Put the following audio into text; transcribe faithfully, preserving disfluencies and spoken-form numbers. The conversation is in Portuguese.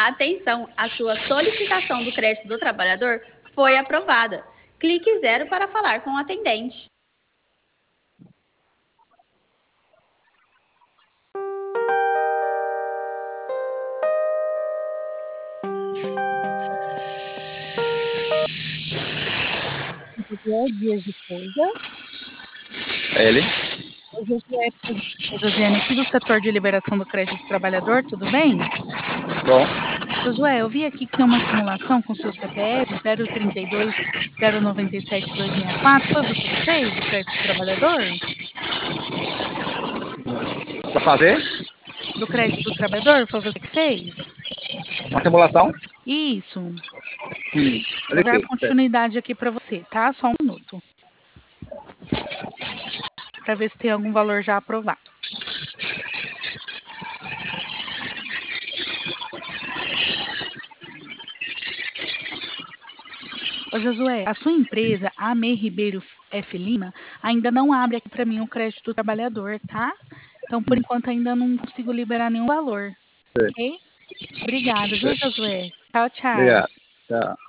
Atenção, a sua solicitação do crédito do trabalhador foi aprovada. Clique zero para falar com o atendente. Josué Dias de Souza. Ele. Josué Josiane, aqui do setor de liberação do crédito do trabalhador, tudo bem? Bom. Josué, eu vi aqui que tem uma simulação com seu C P F zero trinta e dois, zero noventa e sete, dois sessenta e quatro. Foi você que fez o crédito do trabalhador? Para fazer? Do crédito do trabalhador, foi você que fez? Uma simulação? Isso. Hum, Vou dar ok, continuidade aqui para você, tá? Só um minuto. Para ver se tem algum valor já aprovado. Ô Josué, a sua empresa, a Mei Ribeiro F. Lima, ainda não abre aqui para mim o crédito do trabalhador, tá? Então, por enquanto, ainda não consigo liberar nenhum valor, certo. ok? Obrigada, viu, Josué? Tchau, tchau. Obrigado. Tchau.